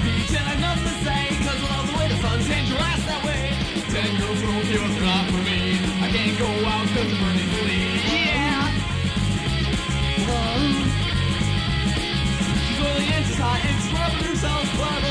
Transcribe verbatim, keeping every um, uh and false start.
beach and I've nothing to say, cause I love the way the sun stands your ass that way. Ten girls don't care if they're not for me. I can't go out cause I'm burning to leave. Yeah! Whoa. She's oily and she's hot and she's rubbing herself, but